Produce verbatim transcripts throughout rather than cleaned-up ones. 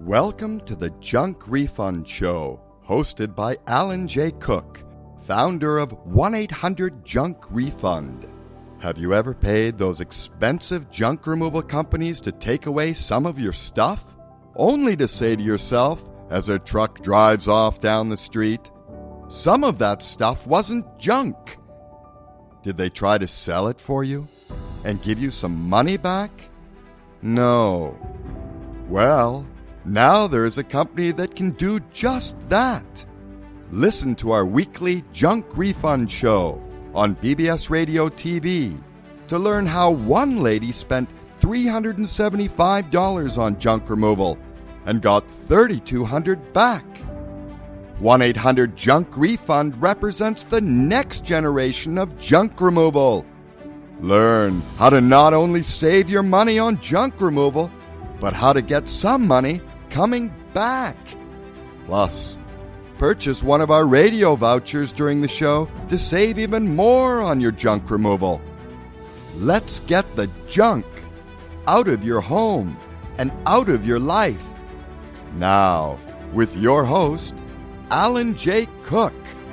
Welcome to the Junk Refund Show, hosted by Alan J. Cook, founder of one eight hundred junk refund. Have you ever paid those expensive junk removal companies to take away some of your stuff? Only to say to yourself, as a truck drives off down the street, some of that stuff wasn't junk. Did they try to sell it for you and give you some money back? No. Well, now there is a company that can do just that. Listen to our weekly Junk Refund Show on B B S Radio T V to learn how one lady spent three hundred seventy-five dollars on junk removal and got three thousand two hundred dollars back. one eight hundred junk refund represents the next generation of junk removal. Learn how to not only save your money on junk removal, but how to get some money coming back. Plus, purchase one of our radio vouchers during the show to save even more on your junk removal. Let's get the junk out of your home and out of your life. Now, with your host, Alan J. Cook.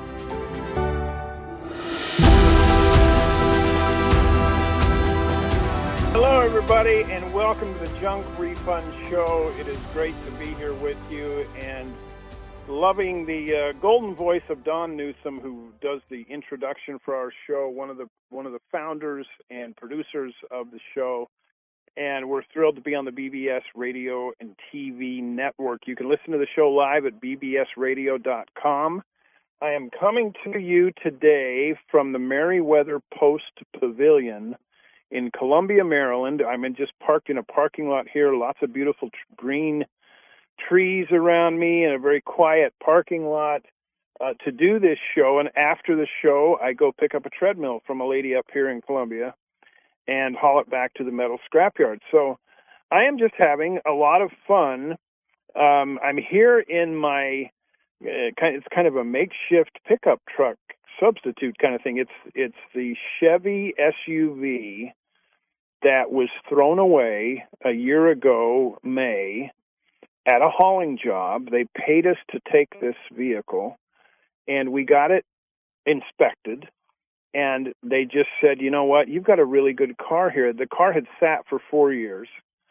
Hello, everybody, and welcome to the Junk Refund Show. It is great to be here with you, and loving the uh, golden voice of Don Newsom, who does the introduction for our show. One of the one of the founders and producers of the show, and we're thrilled to be on the B B S Radio and T V network. You can listen to the show live at b b s radio dot com. I am coming to you today from the Meriwether Post Pavilion in Columbia, Maryland. I'm in just parked in a parking lot here. Lots of beautiful t- green trees around me and a very quiet parking lot uh, to do this show. And after the show, I go pick up a treadmill from a lady up here in Columbia and haul it back to the metal scrapyard. So I am just having a lot of fun. Um, I'm here in my, uh, kind it's kind of a makeshift pickup truck substitute kind of thing. It's it's the Chevy S U V that was thrown away a year ago, May, at a hauling job. They paid us to take this vehicle, and we got it inspected, and they just said, you know what, you've got a really good car here. The car had sat for four years,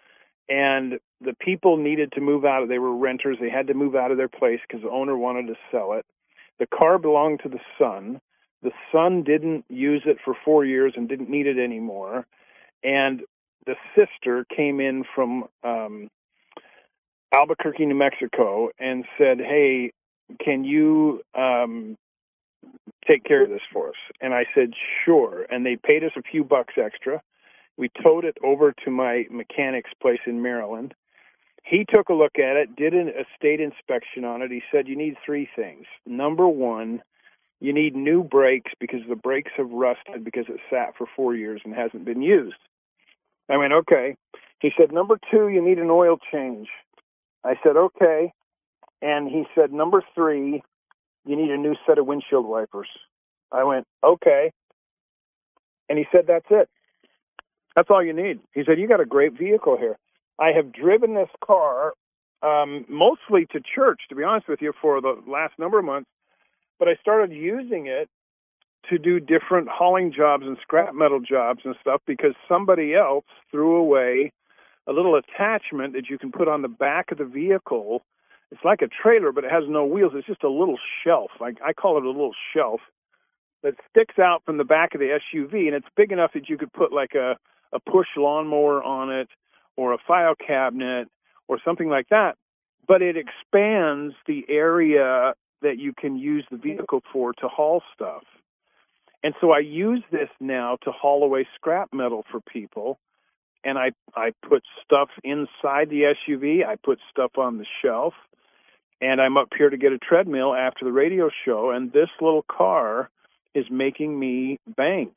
and the people needed to move out. They were renters. They had to move out of their place because the owner wanted to sell it. The car belonged to the son. The son didn't use it for four years and didn't need it anymore. And the sister came in from um, Albuquerque, New Mexico, and said, hey, can you um, take care of this for us? And I said, sure. And they paid us a few bucks extra. We towed it over to my mechanic's place in Maryland. He took a look at it, did an, a state inspection on it. He said, you need three things. Number one, you need new brakes because the brakes have rusted because it sat for four years and hasn't been used. I went, okay. He said, number two, you need an oil change. I said, okay. And he said, number three, you need a new set of windshield wipers. I went, okay. And he said, that's it. That's all you need. He said, you got a great vehicle here. I have driven this car um, mostly to church, to be honest with you, for the last number of months. But I started using it to do different hauling jobs and scrap metal jobs and stuff because somebody else threw away a little attachment that you can put on the back of the vehicle. It's like a trailer, but it has no wheels. It's just a little shelf. I, I call it a little shelf that sticks out from the back of the S U V, and it's big enough that you could put like a, a push lawnmower on it or a file cabinet or something like that. But it expands the area that you can use the vehicle for to haul stuff. And so I use this now to haul away scrap metal for people. And I, I put stuff inside the S U V. I put stuff on the shelf. And I'm up here to get a treadmill after the radio show. And this little car is making me bank.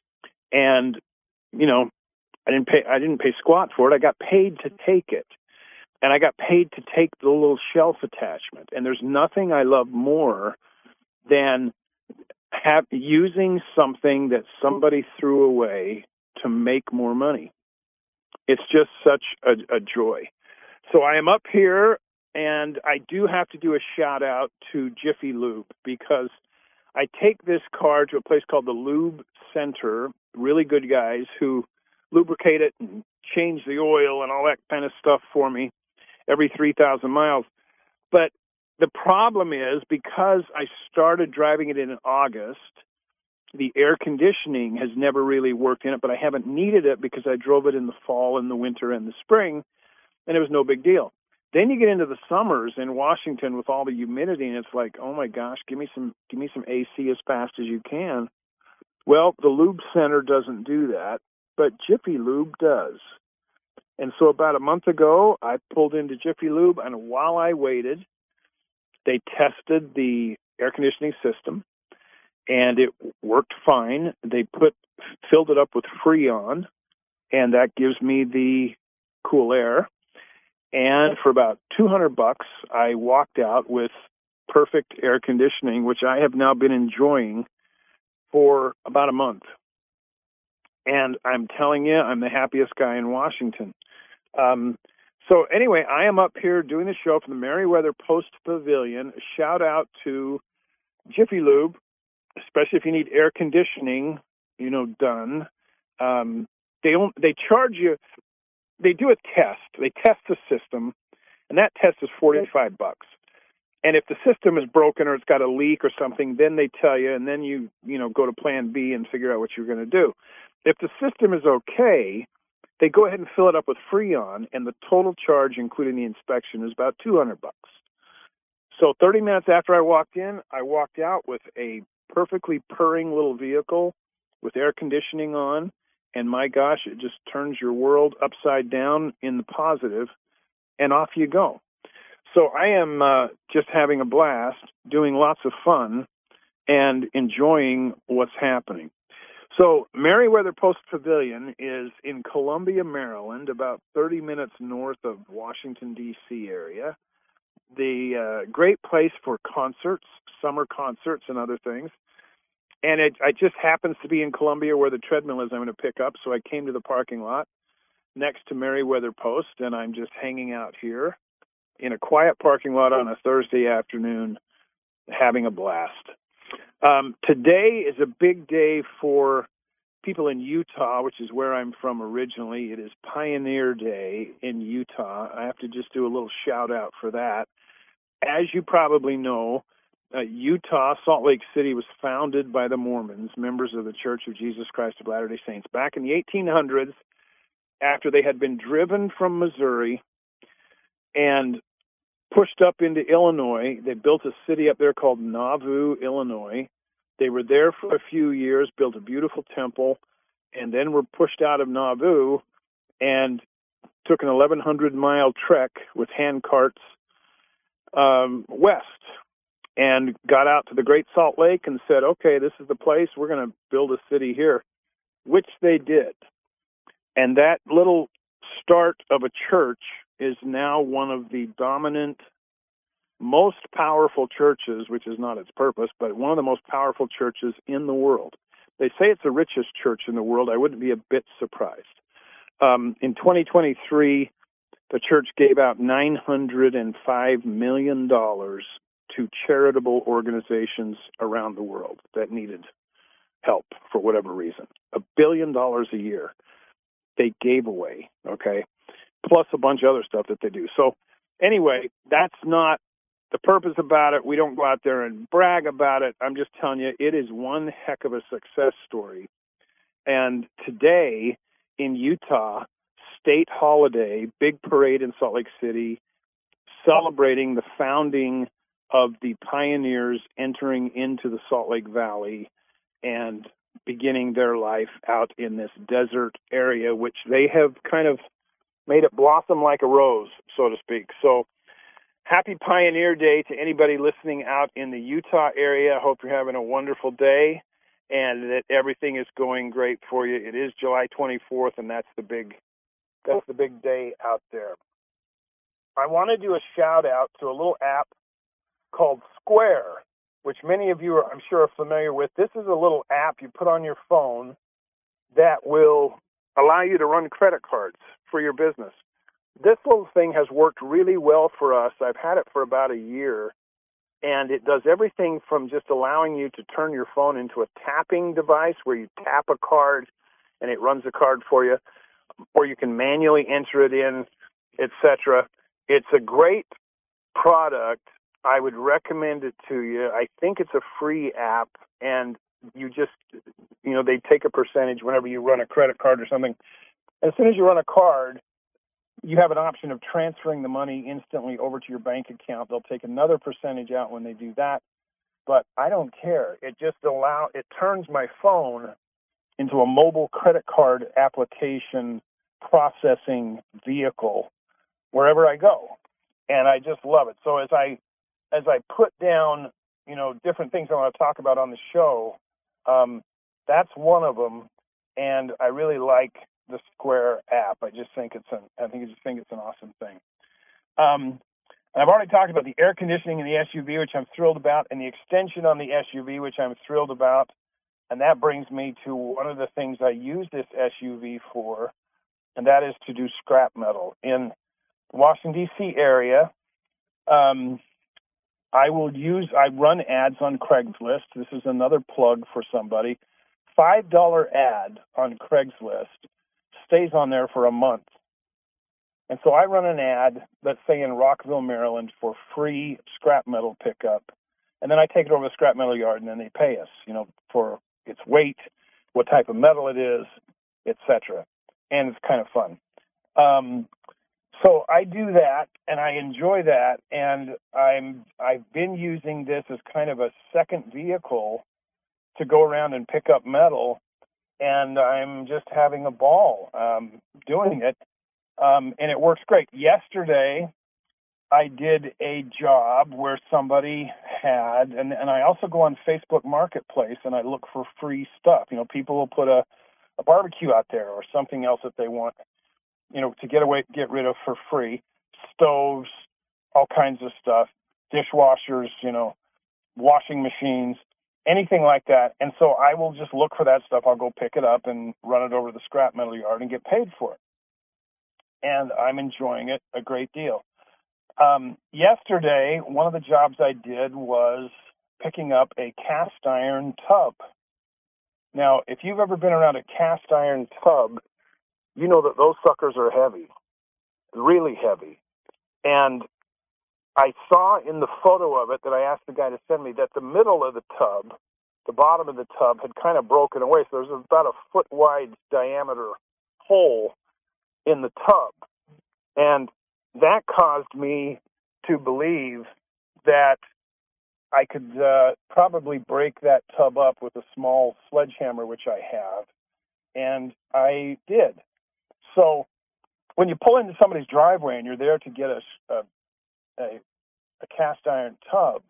And, you know, I didn't pay, I didn't pay squat for it. I got paid to take it. And I got paid to take the little shelf attachment. And there's nothing I love more than have, using something that somebody threw away to make more money. It's just such a, a joy. So I am up here And I do have to do a shout out to Jiffy Lube, because I take this car to a place called the Lube Center, really good guys who lubricate it and change the oil and all that kind of stuff for me every three thousand miles. But the problem is, because I started driving it in August, the air conditioning has never really worked in it, but I haven't needed it because I drove it in the fall and the winter and the spring, and it was no big deal. Then you get into the summers in Washington with all the humidity, and it's like, oh my gosh, give me some give me some A C as fast as you can. Well, the Lube Center doesn't do that, but Jiffy Lube does. And so about a month ago, I pulled into Jiffy Lube, and while I waited, they tested the air conditioning system, and it worked fine. They put filled it up with Freon, and that gives me the cool air. And for about two hundred bucks, I walked out with perfect air conditioning, which I have now been enjoying for about a month. And I'm telling you, I'm the happiest guy in Washington. Um, so anyway, I am up here doing the show from the Merriweather Post Pavilion. Shout out to Jiffy Lube, especially if you need air conditioning, you know, done. Um, they don't, they charge you. They do a test. They test the system, and that test is forty-five bucks. And if the system is broken or it's got a leak or something, then they tell you, and then you, you know, go to plan B and figure out what you're going to do. If the system is okay, they go ahead and fill it up with Freon, and the total charge, including the inspection, is about two hundred bucks. So thirty minutes after I walked in, I walked out with a perfectly purring little vehicle with air conditioning on. And my gosh, it just turns your world upside down in the positive, and off you go. So I am uh, just having a blast, doing lots of fun, and enjoying what's happening. So Merriweather Post Pavilion is in Columbia, Maryland, about thirty minutes north of Washington, D C area. The uh, great place for concerts, summer concerts and other things. And it, it just happens to be in Columbia where the treadmill is I'm going to pick up. So I came to the parking lot next to Merriweather Post, and I'm just hanging out here in a quiet parking lot on a Thursday afternoon, having a blast. Um, today is a big day for people in Utah, which is where I'm from originally. It is Pioneer Day in Utah. I have to just do a little shout out for that. As you probably know, Uh, Utah, Salt Lake City, was founded by the Mormons, members of the Church of Jesus Christ of Latter-day Saints, back in the eighteen hundreds, after they had been driven from Missouri and pushed up into Illinois. They built a city up there called Nauvoo, Illinois. They were there for a few years, built a beautiful temple, and then were pushed out of Nauvoo and took an eleven hundred mile trek with hand carts um, west. And got out to the Great Salt Lake and said, okay, this is the place. We're going to build a city here, which they did. And that little start of a church is now one of the dominant, most powerful churches, which is not its purpose, but one of the most powerful churches in the world. They say it's the richest church in the world. I wouldn't be a bit surprised. Um, in twenty twenty-three, the church gave out nine hundred five million dollars to charitable organizations around the world that needed help for whatever reason. A billion dollars a year they gave away, okay, plus a bunch of other stuff that they do. So anyway, that's not the purpose about it. We don't go out there and brag about it. I'm just telling you, it is one heck of a success story. And today in Utah, state holiday, big parade in Salt Lake City, celebrating the founding of the pioneers entering into the Salt Lake Valley and beginning their life out in this desert area, which they have kind of made it blossom like a rose, so to speak. So happy Pioneer Day to anybody listening out in the Utah area. I hope you're having a wonderful day and that everything is going great for you. It is July twenty-fourth, and that's the big, that's the big day out there. I want to do a shout out to a little app called Square, which many of you are, I'm sure, are familiar with. This is a little app you put on your phone that will allow you to run credit cards for your business. this little thing has worked really well for us. I've had it for about a year, and it does everything from just allowing you to turn your phone into a tapping device where you tap a card and it runs a card for you, or you can manually enter it in, et cetera. It's a great product. I would recommend it to you. I think it's a free app, and you just, you know, they take a percentage whenever you run a credit card or something. As soon as you run a card, you have an option of transferring the money instantly over to your bank account. They'll take another percentage out when they do that, but I don't care. It just allow it turns my phone into a mobile credit card application processing vehicle wherever I go, and I just love it. So as I as I put down, you know, different things I want to talk about on the show, um, that's one of them, and I really like the Square app. I just think it's an I think I just think it's an awesome thing. Um, and I've already talked about the air conditioning in the S U V, which I'm thrilled about, and the extension on the S U V, which I'm thrilled about. And that brings me to one of the things I use this S U V for, and that is to do scrap metal. In the Washington, D C area, um, I will use, I run ads on Craigslist. This is another plug for somebody. five dollar ad on Craigslist stays on there for a month. And so I run an ad, let's say in Rockville, Maryland, for free scrap metal pickup. And then I take it over to the scrap metal yard, and then they pay us, you know, for its weight, what type of metal it is, et cetera. And it's kind of fun. Um, so I do that, and I enjoy that, and I'm I've been using this as kind of a second vehicle to go around and pick up metal, and I'm just having a ball um, doing it, um, and it works great. Yesterday, I did a job where somebody had, and, and I also go on Facebook Marketplace and I look for free stuff. You know, people will put a, a barbecue out there or something else that they want, you know, to get away, get rid of for free. Stoves, all kinds of stuff, dishwashers, you know, washing machines, anything like that. And so I will just look for that stuff. I'll go pick it up and run it over to the scrap metal yard and get paid for it. And I'm enjoying it a great deal. Um, yesterday, one of the jobs I did was picking up a cast iron tub. Now, if you've ever been around a cast iron tub, you know that those suckers are heavy, really heavy. And I saw in the photo of it that I asked the guy to send me that the middle of the tub, the bottom of the tub, had kind of broken away. So there's about a foot wide diameter hole in the tub. And that caused me to believe that I could uh, probably break that tub up with a small sledgehammer, which I have, and I did. So when you pull into somebody's driveway and you're there to get a, a, a, a cast iron tub,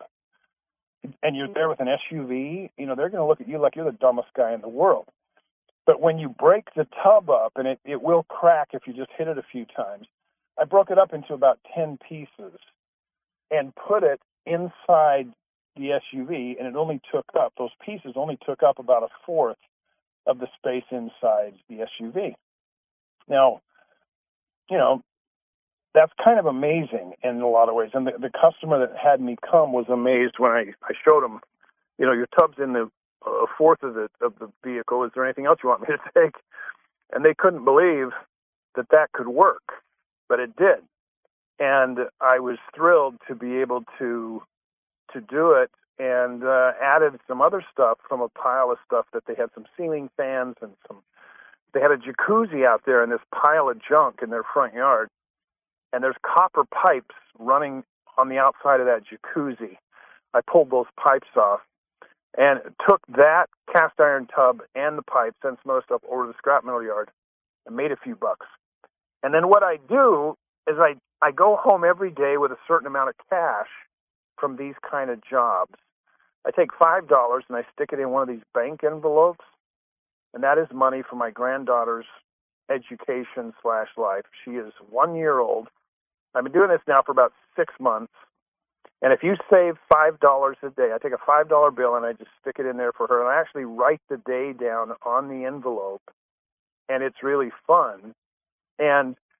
and you're there with an S U V, you know, they're going to look at you like you're the dumbest guy in the world. But when you break the tub up, and it, it will crack if you just hit it a few times, I broke it up into about ten pieces and put it inside the S U V, and it only took up, those pieces only took up about a fourth of the space inside the S U V. Now, you know, that's kind of amazing in a lot of ways. And the, the customer that had me come was amazed when I, I showed him, you know, your tub's in the a fourth of the of the vehicle. Is there anything else you want me to take? And they couldn't believe that that could work, but it did. And I was thrilled to be able to to do it, and uh, added some other stuff from a pile of stuff that they had, some ceiling fans and some. They had a jacuzzi out there in this pile of junk in their front yard, and there's copper pipes running on the outside of that jacuzzi. I pulled those pipes off and took that cast iron tub and the pipes and some other stuff over to the scrap metal yard and made a few bucks. And then what I do is I, I go home every day with a certain amount of cash from these kind of jobs. I take five dollars and I stick it in one of these bank envelopes, and that is money for my granddaughter's education slash life. She is one year old. I've been doing this now for about six months. And if you save five dollars a day, I take a five dollar bill and I just stick it in there for her. And I actually write the day down on the envelope. And it's really fun. And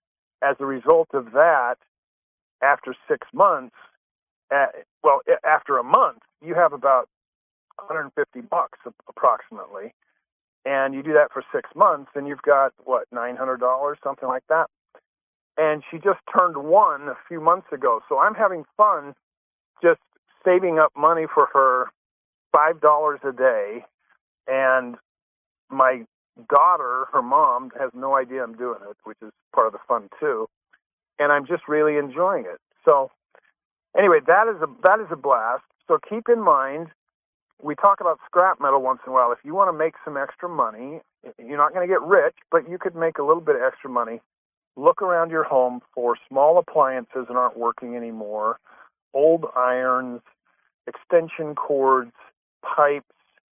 as a result of that, after six months, uh, well, after a month, you have about one hundred fifty bucks approximately. And you do that for six months, and you've got, what, nine hundred dollars, something like that. And she just turned one a few months ago. So I'm having fun just saving up money for her, five dollars a day. And my daughter, her mom, has no idea I'm doing it, which is part of the fun too. And I'm just really enjoying it. So anyway, that is a that is a blast. So keep in mind, we talk about scrap metal once in a while. If you want to make some extra money, you're not going to get rich, but you could make a little bit of extra money. Look around your home for small appliances that aren't working anymore, old irons, extension cords, pipes,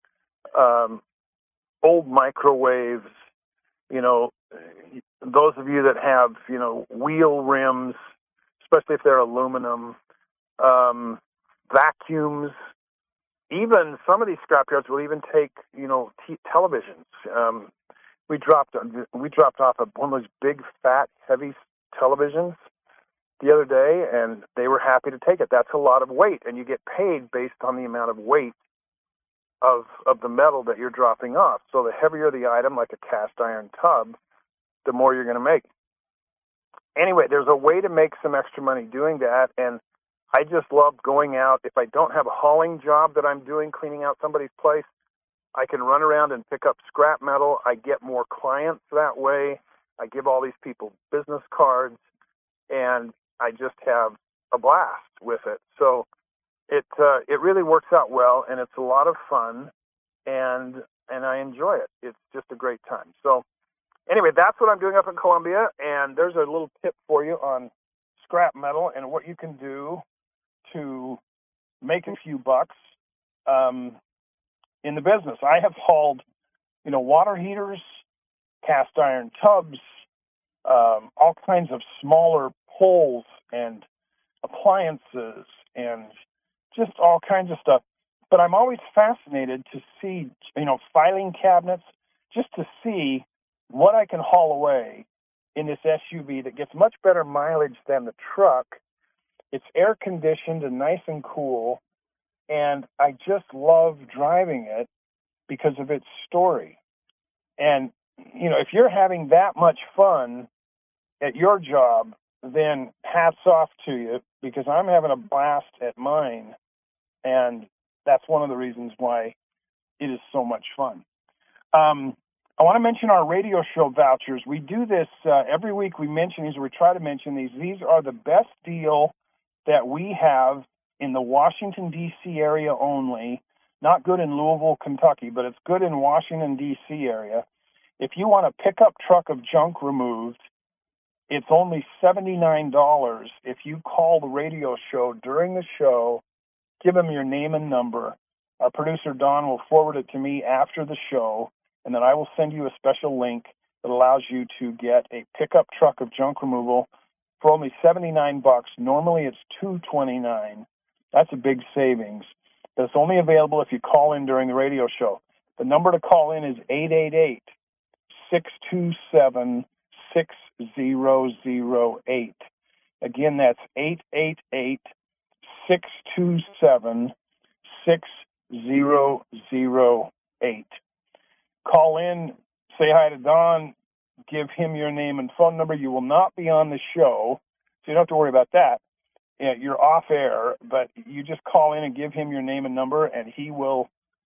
um, old microwaves, you know, those of you that have, you know, wheel rims, especially if they're aluminum, um, vacuums. Even some of these scrapyards will even take, you know, t- televisions. Um, we dropped we dropped off a, one of those big, fat, heavy televisions the other day, and they were happy to take it. That's a lot of weight, and you get paid based on the amount of weight of of the metal that you're dropping off. So the heavier the item, like a cast iron tub, the more you're going to make. Anyway, there's a way to make some extra money doing that, and I just love going out. If I don't have a hauling job that I'm doing, cleaning out somebody's place, I can run around and pick up scrap metal. I get more clients that way. I give all these people business cards, and I just have a blast with it. So it uh, it really works out well, and it's a lot of fun, and and I enjoy it. It's just a great time. So anyway, that's what I'm doing up in Columbia, and there's a little tip for you on scrap metal and what you can do to make a few bucks um, in the business. I have hauled, you know, water heaters, cast iron tubs, um, all kinds of smaller poles and appliances and just all kinds of stuff. But I'm always fascinated to see, you know, filing cabinets, just to see what I can haul away in this S U V that gets much better mileage than the truck. It's air conditioned and nice and cool, and I just love driving it because of its story. And, you know, if you're having that much fun at your job, then hats off to you, because I'm having a blast at mine, and that's one of the reasons why it is so much fun. Um, I want to mention our radio show vouchers. We do this uh, every week. We mention these, or we try to mention these. These are the best deal that we have in the Washington, D C area only. Not good in Louisville, Kentucky, but it's good in Washington, D C area. If you want a pickup truck of junk removed, it's only seventy-nine dollars. If you call the radio show during the show, give them your name and number. Our producer, Don, will forward it to me after the show, and then I will send you a special link that allows you to get a pickup truck of junk removal for only seventy-nine bucks. Normally it's two twenty-nine. That's a big savings. But it's only available if you call in during the radio show. The number to call in is eight eight eight, six two seven, six zero zero eight. Again, that's eight eight eight, six two seven, six zero zero eight. Call in, say hi to Don, give him your name and phone number. You will not be on the show, so you don't have to worry about that. You're off air, but you just call in and give him your name and number, and he will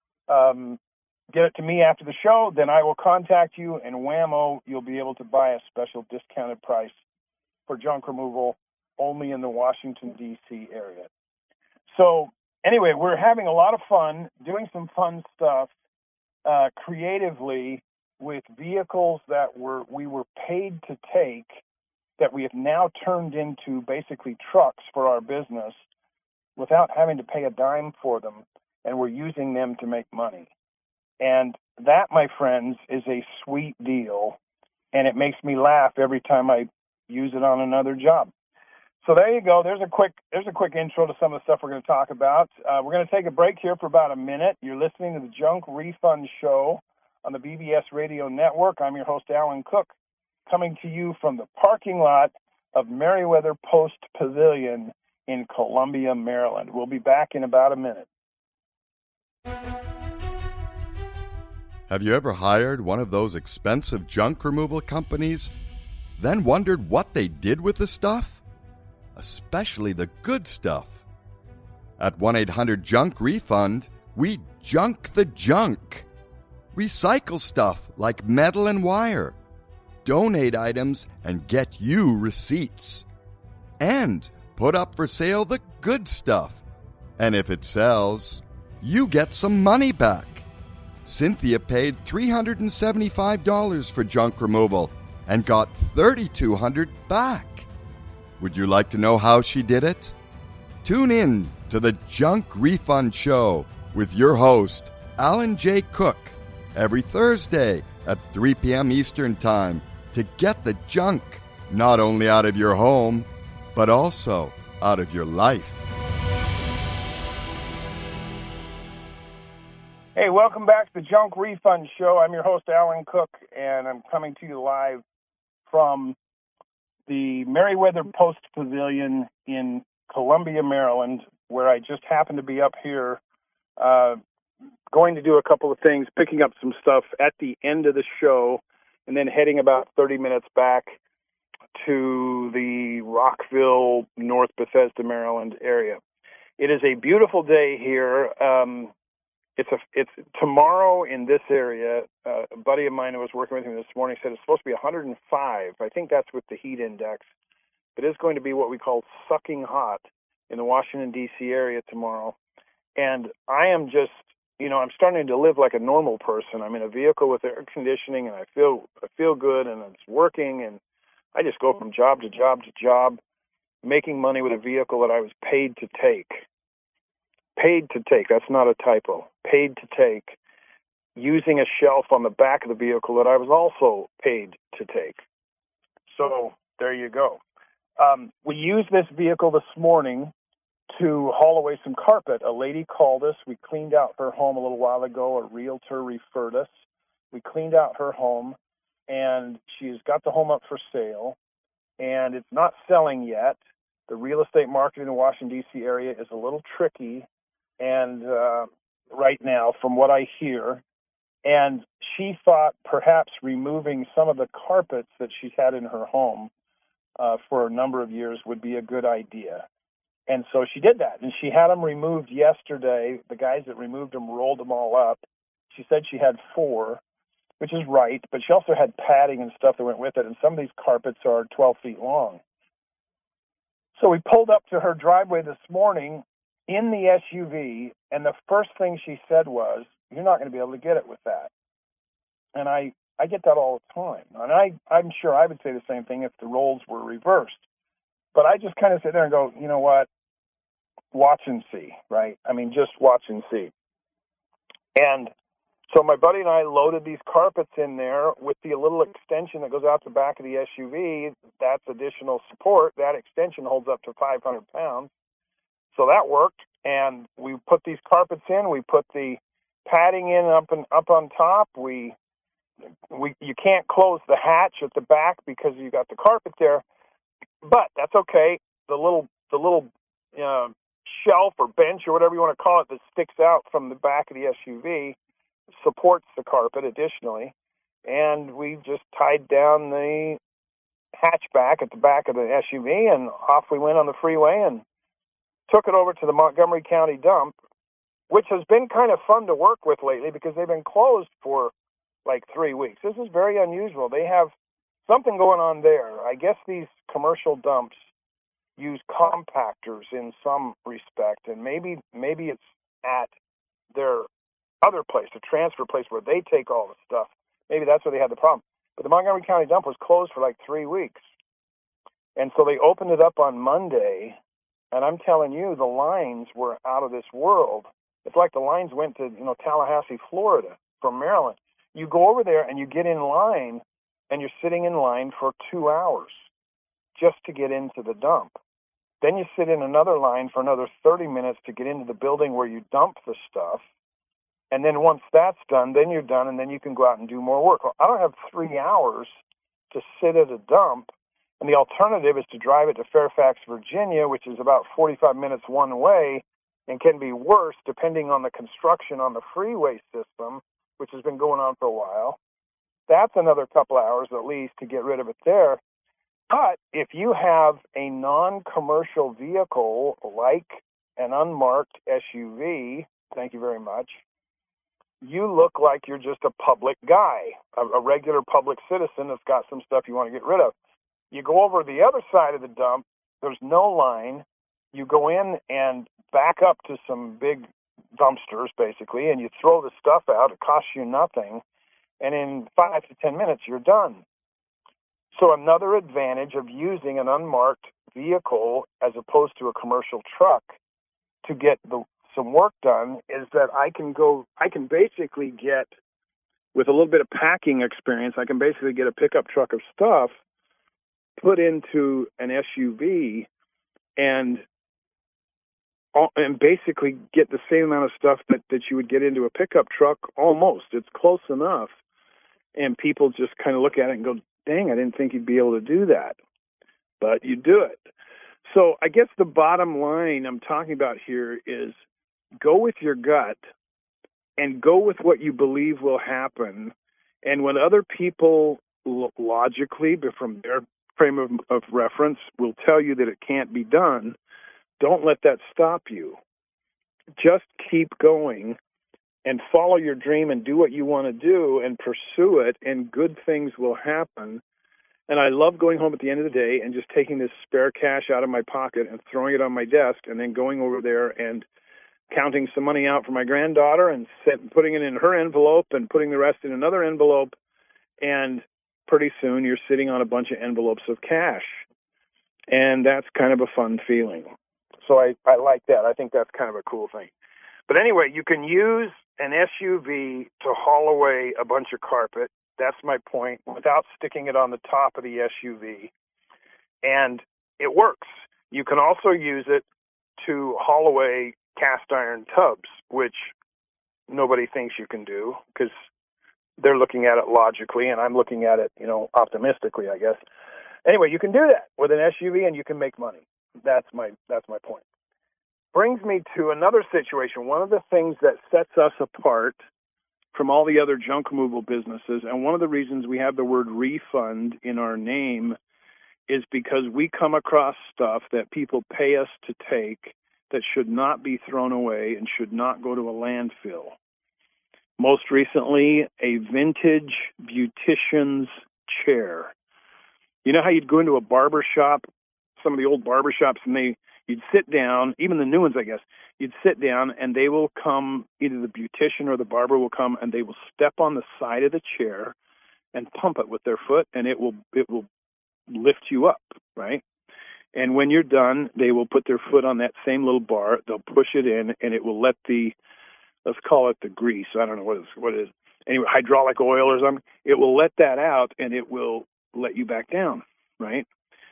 um, get it to me after the show. Then I will contact you, and whammo, you'll be able to buy a special discounted price for junk removal only in the Washington, D C area. So anyway, we're having a lot of fun doing some fun stuff uh, creatively with vehicles that were we were paid to take, that we have now turned into basically trucks for our business without having to pay a dime for them, and we're using them to make money. And that, my friends, is a sweet deal, and it makes me laugh every time I use it on another job. So there you go. There's a quick there's a quick intro to some of the stuff we're going to talk about. Uh, we're going to take a break here for about a minute. You're listening to the Junk Refund Show on the B B S Radio Network. I'm your host, Alan Cook, coming to you from the parking lot of Meriwether Post Pavilion in Columbia, Maryland. We'll be back in about a minute. Have you ever hired one of those expensive junk removal companies, then wondered what they did with the stuff? Especially the good stuff. At one eight hundred junk refund, we junk the junk. Recycle stuff like metal and wire. Donate items and get you receipts. And put up for sale the good stuff. And if it sells, you get some money back. Cynthia paid three hundred seventy-five dollars for junk removal and got three thousand two hundred dollars back. Would you like to know how she did it? Tune in to the Junk Refund Show with your host, Alan J. Cook, every Thursday at three p.m. Eastern Time to get the junk not only out of your home, but also out of your life. Hey, welcome back to the Junk Refund Show. I'm your host, Alan Cook, and I'm coming to you live from the Meriwether Post Pavilion in Columbia, Maryland, where I just happened to be up here uh, going to do a couple of things, picking up some stuff at the end of the show, and then heading about thirty minutes back to the Rockville, North Bethesda, Maryland area. It is a beautiful day here. Um, it's a it's tomorrow in this area. Uh, a buddy of mine who was working with me this morning said it's supposed to be one hundred five. I think that's with the heat index. But it's going to be what we call sucking hot in the Washington, D C area tomorrow. And I am just, you know, I'm starting to live like a normal person. I'm in a vehicle with air conditioning, and I feel I feel good, and it's working, and I just go from job to job to job, making money with a vehicle that I was paid to take. Paid to take. That's not a typo. Paid to take. Using a shelf on the back of the vehicle that I was also paid to take. So there you go. Um, we used this vehicle this morning to haul away some carpet. A lady called us. We cleaned out her home a little while ago. A realtor referred us. We cleaned out her home, and she's got the home up for sale, and it's not selling yet. The real estate market in the Washington, D C area is a little tricky and uh, right now, from what I hear. And she thought perhaps removing some of the carpets that she's had in her home uh, for a number of years would be a good idea. And so she did that, and she had them removed yesterday. The guys that removed them rolled them all up. She said she had four, which is right, but she also had padding and stuff that went with it, and some of these carpets are twelve feet long. So we pulled up to her driveway this morning in the S U V, and the first thing she said was, "You're not going to be able to get it with that." And I, I get that all the time. And I, I'm sure I would say the same thing if the roles were reversed. But I just kind of sit there and go, you know what? Watch and see, right? I mean, just watch and see. And so my buddy and I loaded these carpets in there with the little extension that goes out the back of the S U V. That's additional support. That extension holds up to five hundred pounds. So that worked. And we put these carpets in. We put the padding in up and up on top. We, we, you can't close the hatch at the back because you got the carpet there, but that's okay. The little, the little uh, shelf or bench or whatever you want to call it that sticks out from the back of the S U V supports the carpet additionally, and we just tied down the hatchback at the back of the S U V, and off we went on the freeway and took it over to the Montgomery County dump, which has been kind of fun to work with lately because they've been closed for like three weeks. This is very unusual. They have something going on there. I guess these commercial dumps use compactors in some respect, and maybe maybe it's at their other place, the transfer place where they take all the stuff. Maybe that's where they had the problem. But the Montgomery County dump was closed for like three weeks. And so they opened it up on Monday, and I'm telling you, the lines were out of this world. It's like the lines went to, you know, Tallahassee, Florida from Maryland. You go over there and you get in line, and you're sitting in line for two hours just to get into the dump. Then you sit in another line for another thirty minutes to get into the building where you dump the stuff. And then once that's done, then you're done, and then you can go out and do more work. Well, I don't have three hours to sit at a dump And the alternative is to drive it to Fairfax, Virginia, which is about forty-five minutes one way and can be worse depending on the construction on the freeway system, which has been going on for a while. That's another couple hours at least to get rid of it there. But if you have a non-commercial vehicle like an unmarked S U V, thank you very much, you look like you're just a public guy, a, a regular public citizen that's got some stuff you want to get rid of. You go over the other side of the dump, there's no line. You go in and back up to some big dumpsters, basically, and you throw the stuff out. It costs you nothing. And in five to ten minutes, you're done. So another advantage of using an unmarked vehicle as opposed to a commercial truck to get the, some work done is that I can go, I can basically get, with a little bit of packing experience, I can basically get a pickup truck of stuff, put into an S U V, and and basically get the same amount of stuff that, that you would get into a pickup truck almost. It's close enough. And people just kind of look at it and go, dang, I didn't think you'd be able to do that. But you do it. So I guess the bottom line I'm talking about here is go with your gut and go with what you believe will happen. And when other people logically, but from their frame of, of reference, will tell you that it can't be done, don't let that stop you. Just keep going and follow your dream and do what you want to do and pursue it, and good things will happen. And I love going home at the end of the day and just taking this spare cash out of my pocket and throwing it on my desk and then going over there and counting some money out for my granddaughter and set, putting it in her envelope and putting the rest in another envelope. And pretty soon you're sitting on a bunch of envelopes of cash. And that's kind of a fun feeling. So I, I like that. I think that's kind of a cool thing. But anyway, you can use an S U V to haul away a bunch of carpet. That's my point, without sticking it on the top of the S U V. And it works. You can also use it to haul away cast iron tubs, which nobody thinks you can do because they're looking at it logically, and I'm looking at it, you know, optimistically, I guess. Anyway, you can do that with an S U V, and you can make money. That's my that's my point. Brings me to another situation. One of the things that sets us apart from all the other junk removal businesses, and one of the reasons we have the word refund in our name, is because we come across stuff that people pay us to take that should not be thrown away and should not go to a landfill. Most recently, a vintage beautician's chair. You know how you'd go into a barber shop, some of the old barber shops, and they you'd sit down, even the new ones, I guess, you'd sit down and they will come, either the beautician or the barber will come, and they will step on the side of the chair and pump it with their foot, and it will it will lift you up, right? And when you're done, they will put their foot on that same little bar, they'll push it in, and it will let the, let's call it the grease, I don't know what, it's, what it is, anyway, hydraulic oil or something, it will let that out, and it will let you back down, right?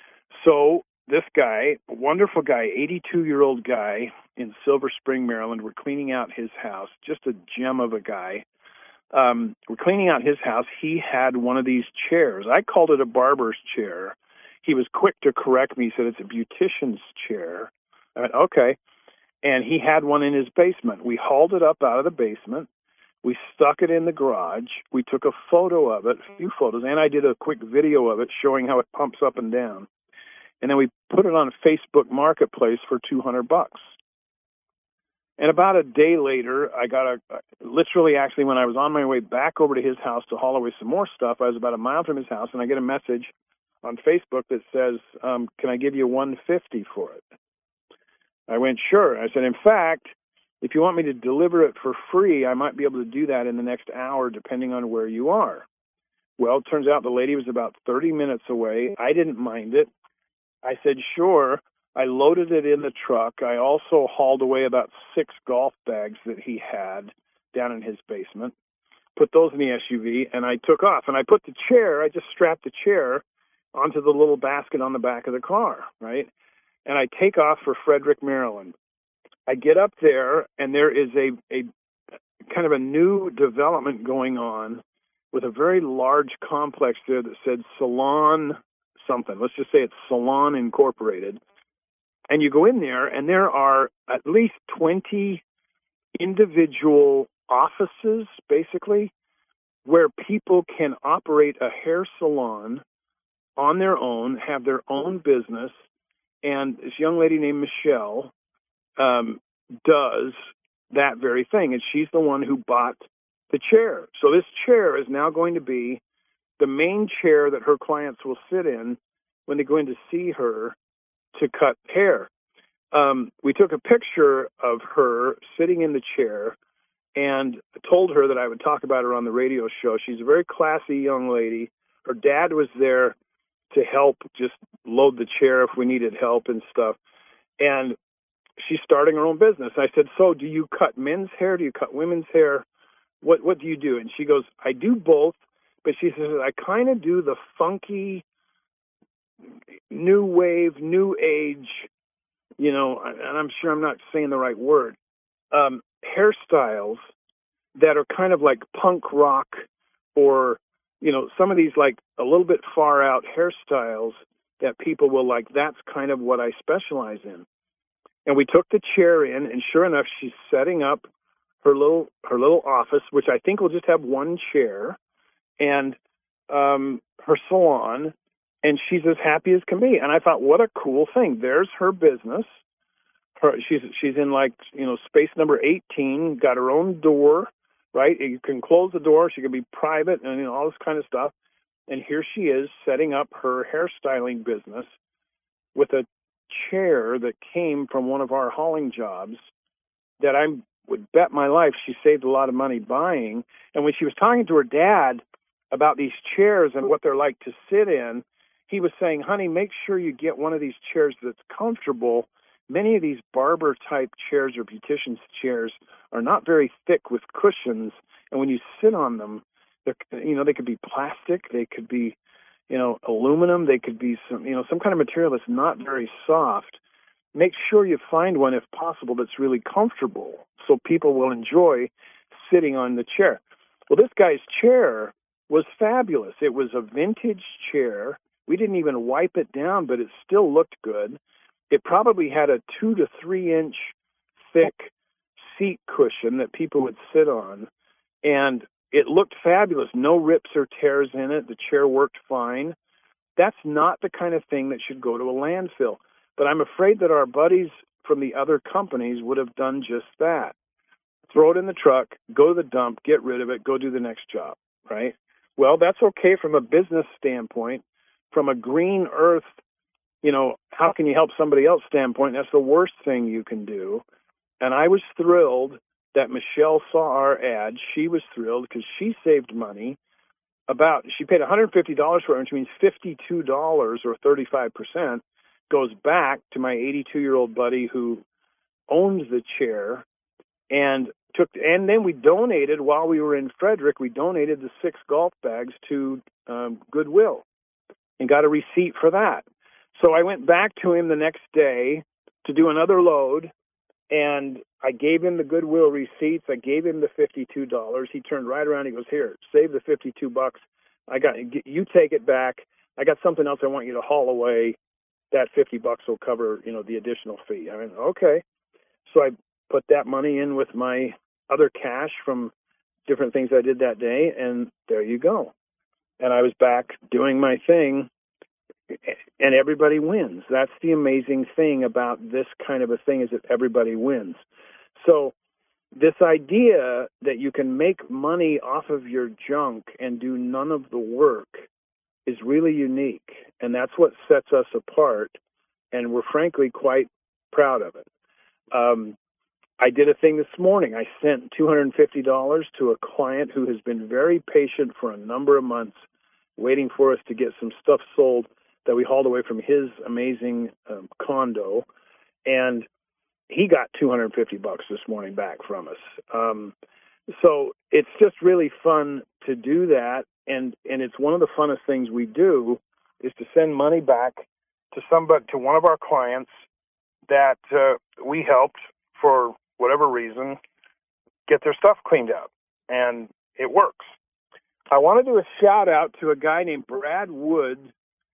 So this guy, a wonderful guy, eighty-two-year-old guy in Silver Spring, Maryland, we're cleaning out his house, just a gem of a guy. Um, we're cleaning out his house. He had one of these chairs. I called it a barber's chair. He was quick to correct me. He said, it's a beautician's chair. I went, okay. And he had one in his basement. We hauled it up out of the basement. We stuck it in the garage. We took a photo of it, a few photos, and I did a quick video of it showing how it pumps up and down. And then we put it on Facebook Marketplace for two hundred bucks. And about a day later, I got a, literally actually when I was on my way back over to his house to haul away some more stuff, I was about a mile from his house, and I get a message on Facebook that says, um, can I give you one hundred fifty dollars for it? I went, sure. I said, in fact, if you want me to deliver it for free, I might be able to do that in the next hour, depending on where you are. Well, it turns out the lady was about thirty minutes away. I didn't mind it. I said, sure. I loaded it in the truck. I also hauled away about six golf bags that he had down in his basement, put those in the S U V, and I took off. And I put the chair, I just strapped the chair onto the little basket on the back of the car, right? And I take off for Frederick, Maryland. I get up there, and there is a, a kind of a new development going on with a very large complex there that said Salon something. Let's just say it's Salon Incorporated. And you go in there, and there are at least twenty individual offices, basically, where people can operate a hair salon on their own, have their own business. And this young lady named Michelle um, does that very thing. And she's the one who bought the chair. So this chair is now going to be the main chair that her clients will sit in when they go in to see her to cut hair. Um, we took a picture of her sitting in the chair and told her that I would talk about her on the radio show. She's a very classy young lady. Her dad was there to help just load the chair if we needed help and stuff. And she's starting her own business. I said, so do you cut men's hair? Do you cut women's hair? What what do you do? And she goes, I do both. But she says, I kind of do the funky, new wave, new age, you know, and I'm sure I'm not saying the right word, um, hairstyles that are kind of like punk rock or, you know, some of these like a little bit far out hairstyles that people will like, that's kind of what I specialize in. And we took the chair in, and sure enough, she's setting up her little her little office, which I think will just have one chair, and um, her salon, and she's as happy as can be. And I thought, what a cool thing. There's her business. Her, she's she's in like, you know, space number eighteen, got her own door, right? You can close the door. She can be private and, you know, all this kind of stuff. And here she is setting up her hairstyling business with a chair that came from one of our hauling jobs that I would bet my life she saved a lot of money buying. And when she was talking to her dad about these chairs and what they're like to sit in, he was saying, honey, make sure you get one of these chairs that's comfortable. Many of these barber-type chairs or beautician's chairs are not very thick with cushions, and when you sit on them, they're, you know, they could be plastic, they could be, you know, aluminum, they could be some, you know, some kind of material that's not very soft. Make sure you find one, if possible, that's really comfortable so people will enjoy sitting on the chair. Well, this guy's chair was fabulous. It was a vintage chair. We didn't even wipe it down, but it still looked good. It probably had a two to three inch thick seat cushion that people would sit on, and it looked fabulous. No rips or tears in it. The chair worked fine. That's not the kind of thing that should go to a landfill. But I'm afraid that our buddies from the other companies would have done just that. Throw it in the truck, go to the dump, get rid of it, go do the next job, right? Well, that's okay from a business standpoint. From a green earth, you know, how can you help somebody else standpoint, that's the worst thing you can do. And I was thrilled that Michelle saw our ad. She was thrilled because she saved money. About, she paid one hundred fifty dollars for it, which means fifty-two dollars or thirty-five percent goes back to my eighty-two-year-old buddy who owns the chair. And took, and then we donated, while we were in Frederick, we donated the six golf bags to um, Goodwill and got a receipt for that. So I went back to him the next day to do another load, and I gave him the Goodwill receipts. I gave him the fifty-two dollars. He turned right around. He goes, here, save the fifty-two bucks. I got, you take it back. I got something else I want you to haul away. That fifty bucks will cover, you know, the additional fee. I mean, okay. So I put that money in with my other cash from different things I did that day, and there you go. And I was back doing my thing, and everybody wins. That's the amazing thing about this kind of a thing, is that everybody wins. So this idea that you can make money off of your junk and do none of the work is really unique, and that's what sets us apart, and we're frankly quite proud of it. Um, I did a thing this morning. I sent two hundred fifty dollars to a client who has been very patient for a number of months, waiting for us to get some stuff sold that we hauled away from his amazing um, condo, and he got two hundred fifty bucks this morning back from us. Um, so it's just really fun to do that, and and it's one of the funnest things we do is to send money back to somebody, to one of our clients that uh, we helped for whatever reason get their stuff cleaned up, and it works. I want to do a shout out to a guy named Brad Wood,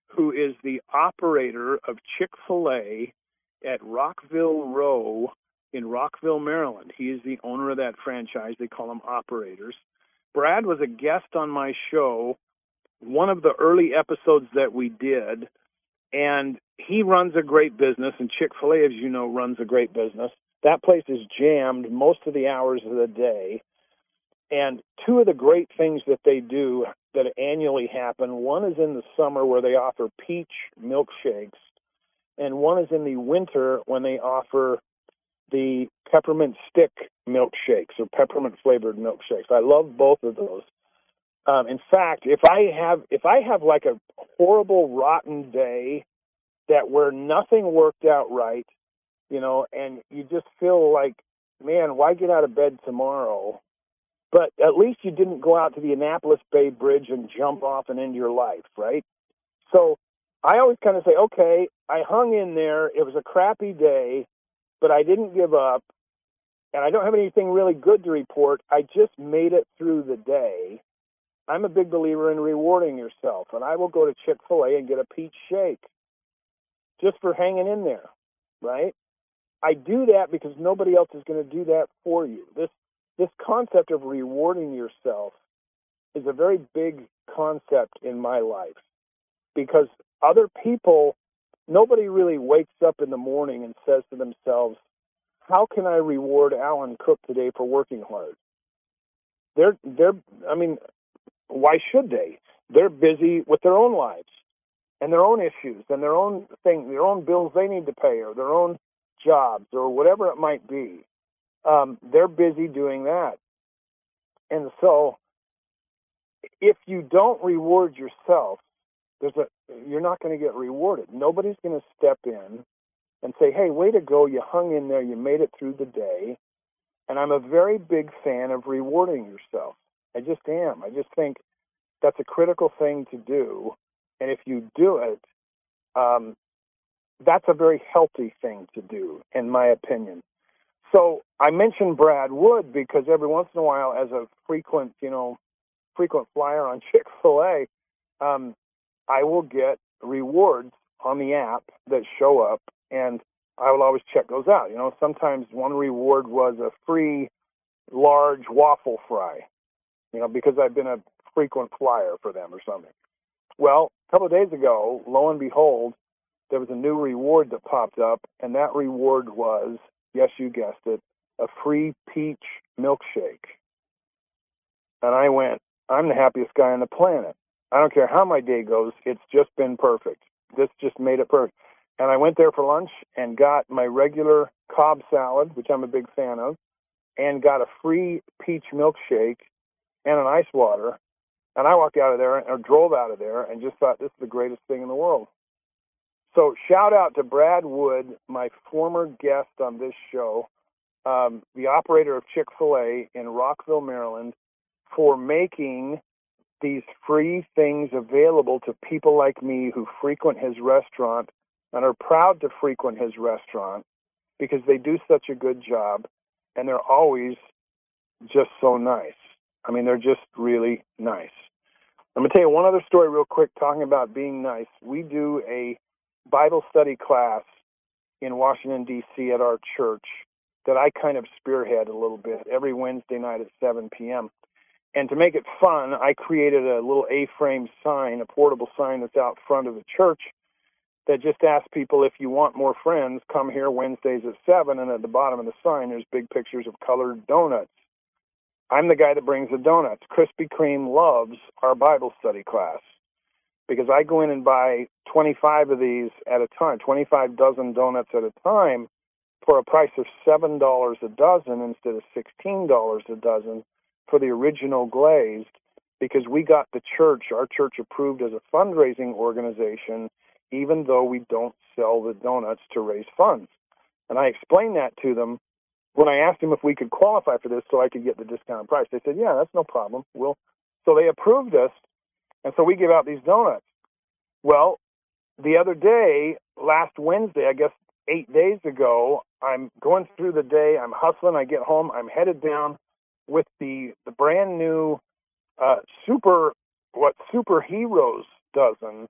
who is the operator of Chick-fil-A at Rockville Row in Rockville, Maryland. He is the owner of that franchise. They call them operators. Brad was a guest on my show, one of the early episodes that we did, and he runs a great business, and Chick-fil-A, as you know, runs a great business. That place is jammed most of the hours of the day. And two of the great things that they do that annually happen, one is in the summer where they offer peach milkshakes, and one is in the winter when they offer the peppermint stick milkshakes or peppermint-flavored milkshakes. I love both of those. Um, in fact, if I have if I have like a horrible, rotten day that where nothing worked out right, you know, and you just feel like, man, why get out of bed tomorrow? But at least you didn't go out to the Annapolis Bay Bridge and jump off and end your life, right? So I always kind of say, okay, I hung in there. It was a crappy day, but I didn't give up, and I don't have anything really good to report. I just made it through the day. I'm a big believer in rewarding yourself, and I will go to Chick-fil-A and get a peach shake just for hanging in there, right? I do that because nobody else is going to do that for you. This this concept of rewarding yourself is a very big concept in my life because other people, nobody really wakes up in the morning and says to themselves, how can I reward Alan Cook today for working hard? They're, they're, I mean, why should they? They're busy with their own lives and their own issues and their own thing, their own bills they need to pay or their own jobs or whatever it might be. Um, they're busy doing that. And so if you don't reward yourself, there's a, you're not going to get rewarded. Nobody's going to step in and say, hey, way to go, you hung in there, you made it through the day. And I'm a very big fan of rewarding yourself. I just am. I just think that's a critical thing to do. And if you do it, um, that's a very healthy thing to do, in my opinion. So I mentioned Brad Wood because every once in a while, as a frequent, you know, frequent flyer on Chick-fil-A, um, I will get rewards on the app that show up, and I will always check those out. You know, sometimes one reward was a free large waffle fry, you know, because I've been a frequent flyer for them or something. Well, a couple of days ago, lo and behold, there was a new reward that popped up, and that reward was, yes, you guessed it, a free peach milkshake. And I went, I'm the happiest guy on the planet. I don't care how my day goes. It's just been perfect. This just made it perfect. And I went there for lunch and got my regular Cobb salad, which I'm a big fan of, and got a free peach milkshake and an ice water. And I walked out of there or drove out of there and just thought, this is the greatest thing in the world. So shout out to Brad Wood, my former guest on this show, um, the operator of Chick-fil-A in Rockville, Maryland, for making these free things available to people like me who frequent his restaurant and are proud to frequent his restaurant because they do such a good job and they're always just so nice. I mean, they're just really nice. I'm going to tell you one other story real quick talking about being nice. We do a Bible study class in Washington, D C at our church that I kind of spearhead a little bit every Wednesday night at seven p.m. And to make it fun, I created a little A-frame sign, a portable sign that's out front of the church that just asks people, if you want more friends, come here Wednesdays at seven, and at the bottom of the sign there's big pictures of colored donuts. I'm the guy that brings the donuts. Krispy Kreme loves our Bible study class because I go in and buy twenty-five of these at a time, twenty-five dozen donuts at a time for a price of seven dollars a dozen instead of sixteen dollars a dozen for the original glazed, because we got the church, our church approved as a fundraising organization, even though we don't sell the donuts to raise funds. And I explained that to them when I asked them if we could qualify for this so I could get the discount price. They said, yeah, that's no problem. We'll. So they approved us, and so we give out these donuts. Well, the other day, last Wednesday, I guess eight days ago, I'm going through the day, I'm hustling, I get home, I'm headed down with the, the brand new uh, super, what, Superheroes dozen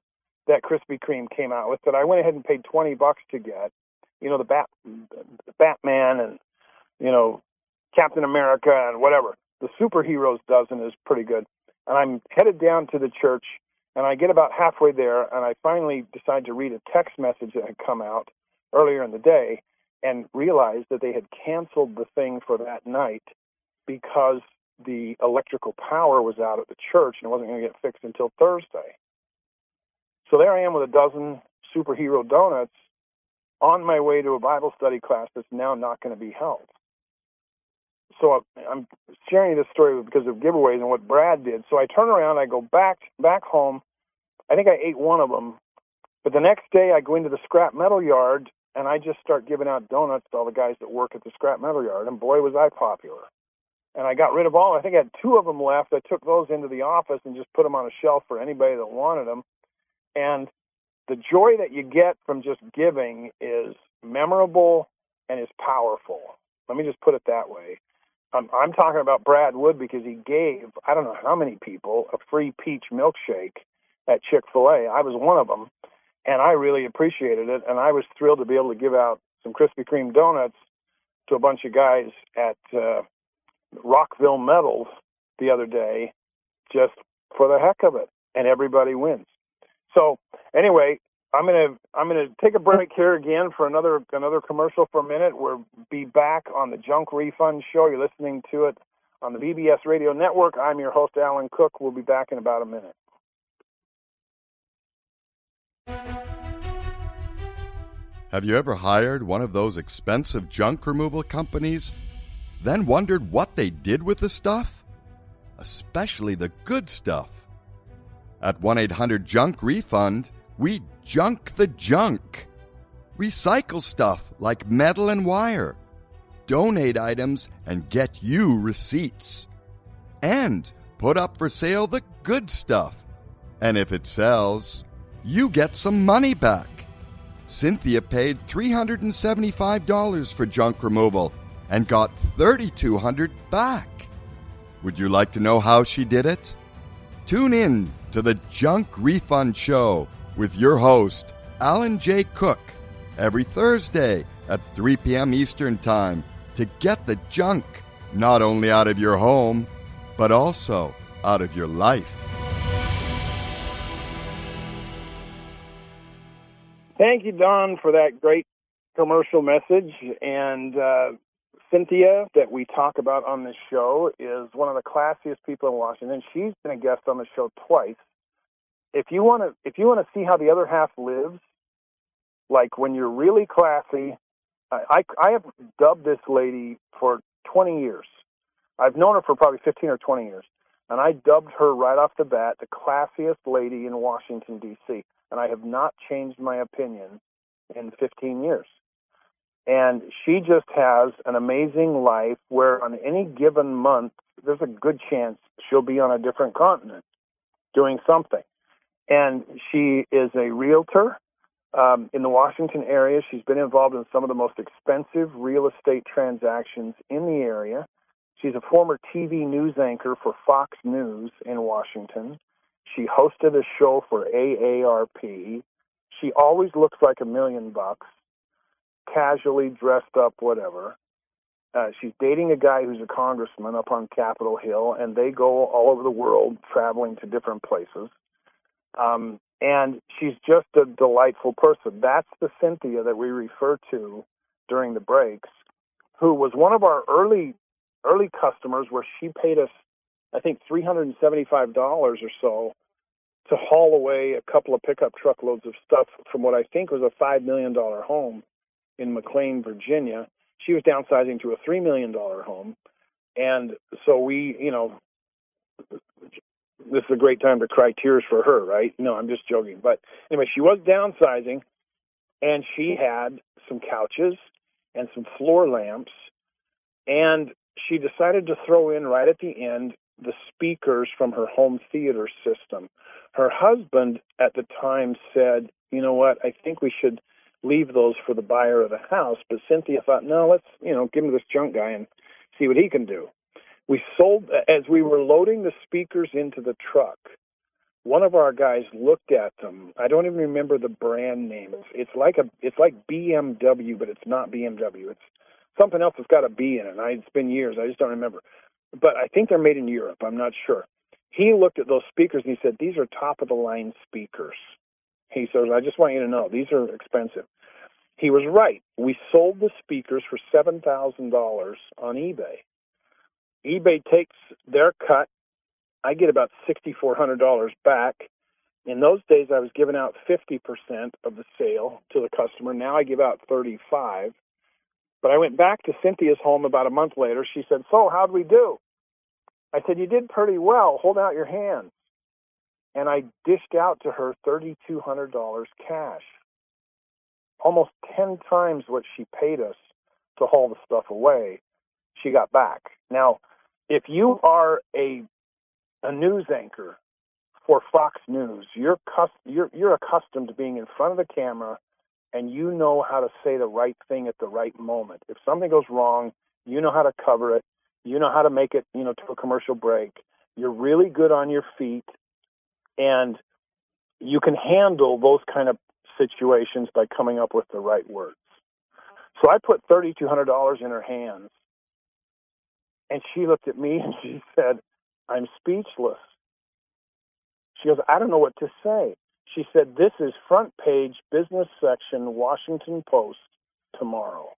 that Krispy Kreme came out with that I went ahead and paid twenty bucks to get. You know, the Bat, the Batman and, you know, Captain America and whatever. The Superheroes dozen is pretty good. And I'm headed down to the church, and I get about halfway there, and I finally decide to read a text message that had come out earlier in the day and realized that they had canceled the thing for that night because the electrical power was out at the church and it wasn't going to get fixed until Thursday. So there I am with a dozen superhero donuts on my way to a Bible study class that's now not going to be held. So I'm sharing this story because of giveaways and what Brad did. So I turn around, I go back back home. I think I ate one of them. But the next day I go into the scrap metal yard, and I just start giving out donuts to all the guys that work at the scrap metal yard. And boy, was I popular. And I got rid of all. I think I had two of them left. I took those into the office and just put them on a shelf for anybody that wanted them. And the joy that you get from just giving is memorable and is powerful. Let me just put it that way. Um, I'm talking about Brad Wood because he gave, I don't know how many people, a free peach milkshake at Chick-fil-A. I was one of them, and I really appreciated it, and I was thrilled to be able to give out some Krispy Kreme donuts to a bunch of guys at uh, Rockville Metals the other day just for the heck of it, and everybody wins. So anyway, I'm gonna I'm gonna take a break here again for another another commercial for a minute. We'll be back on the Junk Refund Show. You're listening to it on the B B S Radio Network. I'm your host, Alan Cook. We'll be back in about a minute. Have you ever hired one of those expensive junk removal companies, then wondered what they did with the stuff? Especially the good stuff. At one eight hundred junk refund, we junk the junk. Recycle stuff like metal and wire. Donate items and get you receipts. And put up for sale the good stuff. And if it sells, you get some money back. Cynthia paid three hundred seventy-five dollars for junk removal and got three thousand two hundred dollars back. Would you like to know how she did it? Tune in to the Junk Refund Show with your host, Alan J. Cook, every Thursday at three p.m. Eastern Time to get the junk not only out of your home, but also out of your life. Thank you, Don, for that great commercial message. And uh, Cynthia, that we talk about on this show, is one of the classiest people in Washington. She's been a guest on the show twice. If you want to, if you want to see how the other half lives, like when you're really classy, I, I, I have dubbed this lady for twenty years. I've known her for probably fifteen or twenty years, and I dubbed her right off the bat the classiest lady in Washington, D C, and I have not changed my opinion in fifteen years. And she just has an amazing life where on any given month, there's a good chance she'll be on a different continent doing something. And she is a realtor um, in the Washington area. She's been involved in some of the most expensive real estate transactions in the area. She's a former T V news anchor for Fox News in Washington. She hosted a show for A A R P. She always looks like a million bucks, casually dressed up, whatever. Uh, she's dating a guy who's a congressman up on Capitol Hill, and they go all over the world traveling to different places. Um, and she's just a delightful person. That's the Cynthia that we refer to during the breaks, who was one of our early early customers where she paid us, I think, three hundred seventy-five dollars or so to haul away a couple of pickup truckloads of stuff from what I think was a five million dollars home in McLean, Virginia. She was downsizing to a three million dollars home. And so we, you know, this is a great time to cry tears for her, right? No, I'm just joking. But anyway, she was downsizing, and she had some couches and some floor lamps, and she decided to throw in right at the end the speakers from her home theater system. Her husband at the time said, you know what, I think we should leave those for the buyer of the house. But Cynthia thought, no, let's, you know, give him this junk guy and see what he can do. We sold, as we were loading the speakers into the truck, one of our guys looked at them. I don't even remember the brand name. It's, it's like a it's like B M W, but it's not B M W. It's something else that's got a B in it. I, it's been years. I just don't remember. But I think they're made in Europe. I'm not sure. He looked at those speakers and he said, "These are top of the line speakers." He says, "I just want you to know these are expensive." He was right. We sold the speakers for seven thousand dollars on eBay. eBay takes their cut. I get about six thousand four hundred dollars back. In those days, I was giving out fifty percent of the sale to the customer. Now I give out thirty-five. But I went back to Cynthia's home about a month later. She said, "So, how'd we do?" I said, "You did pretty well. Hold out your hands." And I dished out to her three thousand two hundred dollars cash, almost ten times what she paid us to haul the stuff away. She got back. Now, if you are a a news anchor for Fox News, you're cus- you're you're accustomed to being in front of the camera, and you know how to say the right thing at the right moment. If something goes wrong, you know how to cover it. You know how to make it, you know, to a commercial break. You're really good on your feet, and you can handle those kind of situations by coming up with the right words. So I put three thousand two hundred dollars in her hands, and she looked at me and she said, "I'm speechless." She goes, "I don't know what to say." She said, "This is front page, business section, Washington Post tomorrow."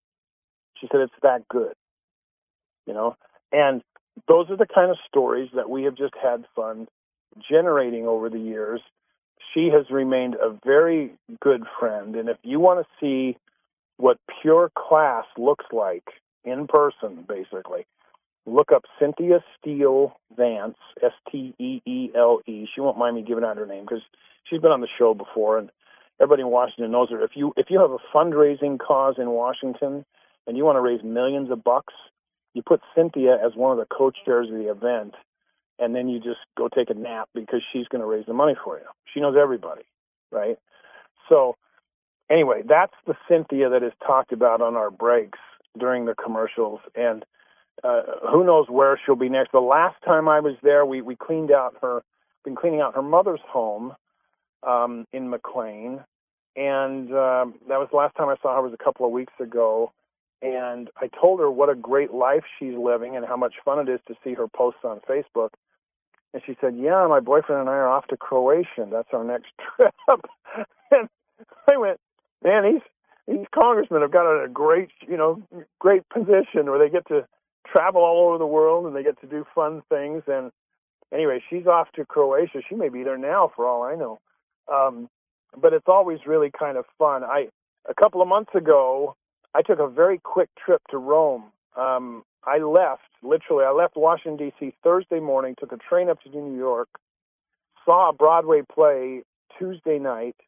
She said, "It's that good." You know, and those are the kind of stories that we have just had fun generating over the years. She has remained a very good friend. And if you want to see what pure class looks like in person, basically, look up Cynthia Steele Vance, S T E E L E. She won't mind me giving out her name because she's been on the show before, and everybody in Washington knows her. If you if you have a fundraising cause in Washington and you want to raise millions of bucks, you put Cynthia as one of the co-chairs of the event, and then you just go take a nap because she's going to raise the money for you. She knows everybody, right? So anyway, that's the Cynthia that is talked about on our breaks during the commercials, and uh, who knows where she'll be next. The last time I was there, we, we cleaned out her, been cleaning out her mother's home um, in McLean, and um, that was the last time I saw her was a couple of weeks ago. And I told her what a great life she's living and how much fun it is to see her posts on Facebook. And she said, "Yeah, my boyfriend and I are off to Croatia. That's our next trip." And I went, "Man, these these congressmen have got a great, you know, great position where they get to travel all over the world and they get to do fun things." And anyway, she's off to Croatia. She may be there now for all I know. Um, but it's always really kind of fun. I a couple of months ago, I took a very quick trip to Rome. Um, I left, literally, I left Washington, D C Thursday morning, took a train up to New York, saw a Broadway play Tuesday night,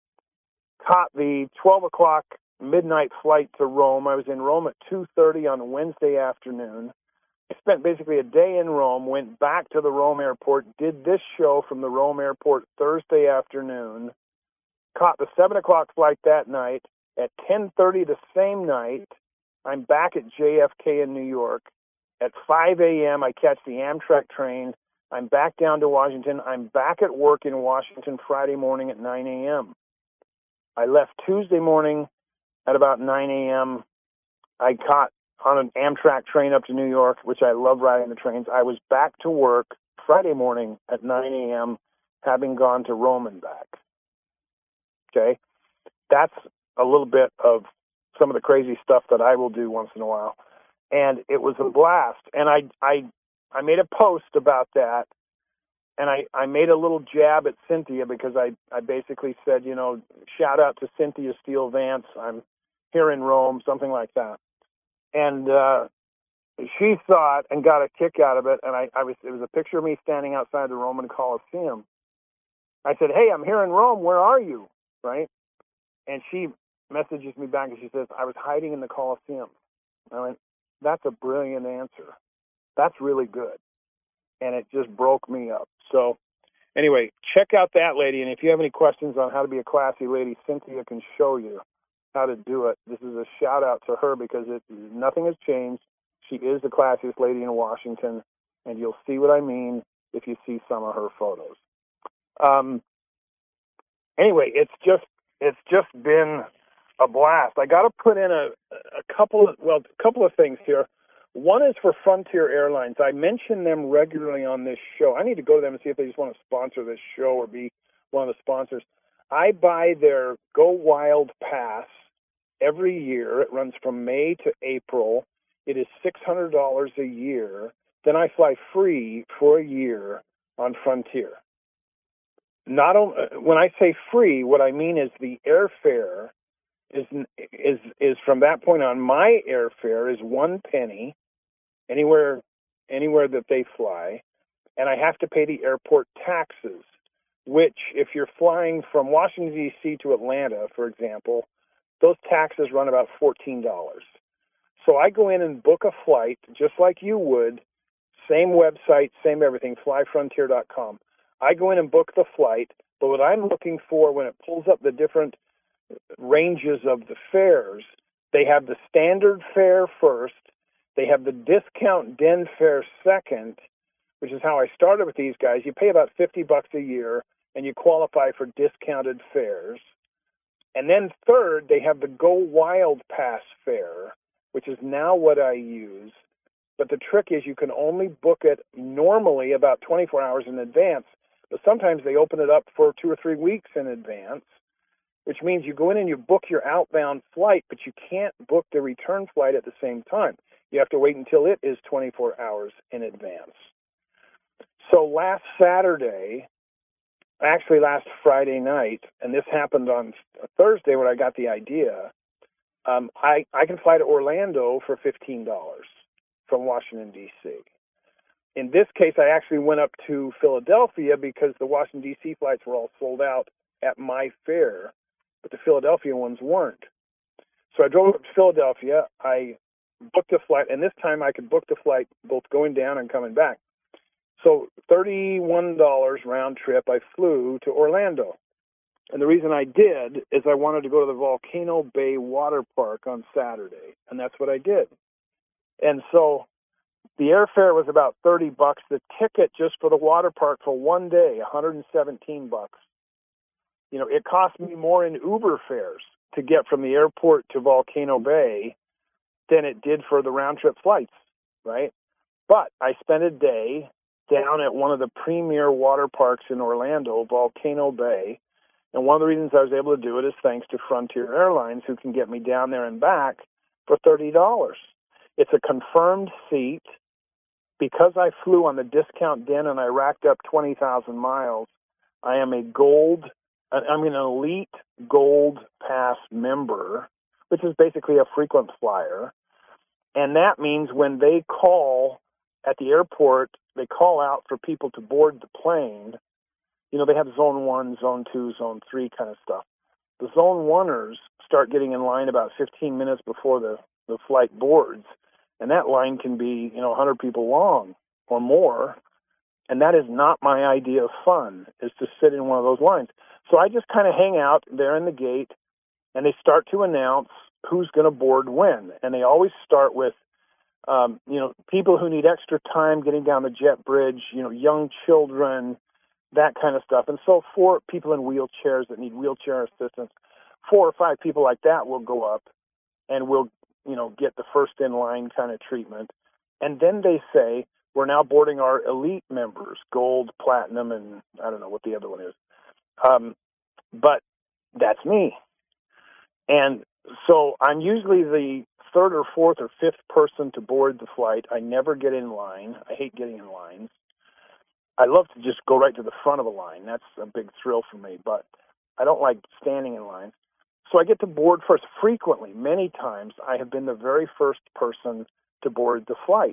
caught the twelve o'clock midnight flight to Rome. I was in Rome at two thirty on Wednesday afternoon. I spent basically a day in Rome, went back to the Rome airport, did this show from the Rome airport Thursday afternoon, caught the seven o'clock flight that night. At ten thirty the same night, I'm back at J F K in New York. At five a.m., I catch the Amtrak train. I'm back down to Washington. I'm back at work in Washington Friday morning at nine a.m. I left Tuesday morning at about nine a.m. I caught on an Amtrak train up to New York, which I love riding the trains. I was back to work Friday morning at nine a.m., having gone to Rome and back. Okay? That's a little bit of some of the crazy stuff that I will do once in a while. And it was a blast. And I I I made a post about that, and I, I made a little jab at Cynthia because I, I basically said, you know, shout out to Cynthia Steele Vance. I'm here in Rome, something like that. And uh, she saw it and got a kick out of it. And I, I was it was a picture of me standing outside the Roman Colosseum. I said, "Hey, I'm here in Rome. Where are you?" Right? And she messages me back and she says, "I was hiding in the Colosseum." I went, "That's a brilliant answer. That's really good." And it just broke me up. So anyway, check out that lady. And if you have any questions on how to be a classy lady, Cynthia can show you how to do it. This is a shout out to her because it, nothing has changed. She is the classiest lady in Washington. And you'll see what I mean if you see some of her photos. Um, anyway, it's just it's just been a blast. I got to put in a a couple of well, a couple of things here. One is for Frontier Airlines. I mention them regularly on this show. I need to go to them and see if they just want to sponsor this show or be one of the sponsors. I buy their Go Wild Pass every year. It runs from May to April. It is six hundred dollars a year. Then I fly free for a year on Frontier. Not only, when I say free, what I mean is the airfare is is is from that point on. My airfare is one penny anywhere anywhere that they fly, and I have to pay the airport taxes. Which, if you're flying from Washington D C to Atlanta, for example, those taxes run about fourteen dollars. So I go in and book a flight just like you would, same website, same everything, fly frontier dot com. I go in and book the flight, but what I'm looking for when it pulls up the different ranges of the fares, they have the standard fare first, they have the discount den fare second, which is how I started with these guys. You pay about fifty bucks a year, and you qualify for discounted fares. And then third, they have the Go Wild Pass fare, which is now what I use. But the trick is you can only book it normally about twenty-four hours in advance. But sometimes they open it up for two or three weeks in advance, which means you go in and you book your outbound flight, but you can't book the return flight at the same time. You have to wait until it is twenty-four hours in advance. So last Saturday, actually last Friday night, and this happened on Thursday when I got the idea, um, I, I can fly to Orlando for fifteen dollars from Washington, D C In this case, I actually went up to Philadelphia because the Washington, D C flights were all sold out at my fare, but the Philadelphia ones weren't. So I drove up to Philadelphia. I booked a flight, and this time I could book the flight both going down and coming back. So thirty-one dollars round trip, I flew to Orlando. And the reason I did is I wanted to go to the Volcano Bay Water Park on Saturday, and that's what I did. And so the airfare was about thirty bucks. The ticket just for the water park for one day, one hundred seventeen bucks. You know, it cost me more in Uber fares to get from the airport to Volcano Bay than it did for the round trip flights, right? But I spent a day down at one of the premier water parks in Orlando, Volcano Bay. And one of the reasons I was able to do it is thanks to Frontier Airlines, who can get me down there and back for thirty dollars. It's a confirmed seat. Because I flew on the discount den and I racked up twenty thousand miles, I am a gold, I mean an elite gold pass member, which is basically a frequent flyer. And that means when they call at the airport, they call out for people to board the plane. You know, they have zone one, zone two, zone three kind of stuff. The zone oneers start getting in line about fifteen minutes before the, the flight boards. And that line can be, you know, one hundred people long or more. And that is not my idea of fun, is to sit in one of those lines. So I just kind of hang out there in the gate, and they start to announce who's going to board when. And they always start with, um, you know, people who need extra time getting down the jet bridge, you know, young children, that kind of stuff. And so for people in wheelchairs that need wheelchair assistance, four or five people like that will go up and will, you know, get the first in line kind of treatment. And then they say, we're now boarding our elite members, gold, platinum, and I don't know what the other one is. Um, but that's me. And so I'm usually the third or fourth or fifth person to board the flight. I never get in line. I hate getting in lines. I love to just go right to the front of a line. That's a big thrill for me, but I don't like standing in lines. So I get to board first. Frequently, many times, I have been the very first person to board the flight.